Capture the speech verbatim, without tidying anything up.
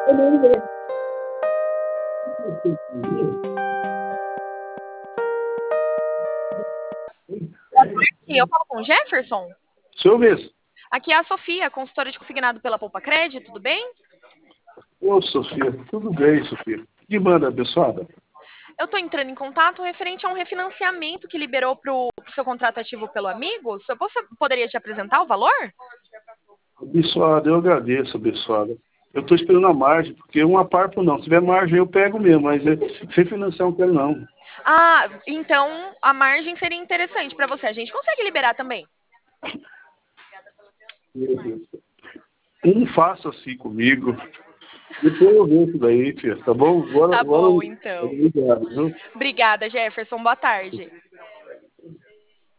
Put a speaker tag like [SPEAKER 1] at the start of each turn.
[SPEAKER 1] E eu falo com o Jefferson?
[SPEAKER 2] Seu mesmo.
[SPEAKER 1] Aqui é a Sofia, consultora de consignado pela Poupa Cred, tudo bem?
[SPEAKER 2] Ô, Sofia, tudo bem, Sofia? Que manda, abençoada?
[SPEAKER 1] Eu estou entrando em contato referente a um refinanciamento que liberou para o seu contrato ativo pelo Amigos. Você poderia te apresentar o valor?
[SPEAKER 2] Abençoada, eu agradeço, abençoada. Eu estou esperando a margem, porque uma parpo não. Se tiver margem, eu pego mesmo, mas é, sem financiar não quero não.
[SPEAKER 1] Ah, então a margem seria interessante para você. A gente consegue liberar também.
[SPEAKER 2] Meu Deus. Não faça assim comigo. Depois eu vejo isso daí, tia, tá bom? Agora,
[SPEAKER 1] Tá
[SPEAKER 2] agora,
[SPEAKER 1] bom, então.
[SPEAKER 2] obrigado, viu?
[SPEAKER 1] Obrigada, Jefferson. Boa tarde.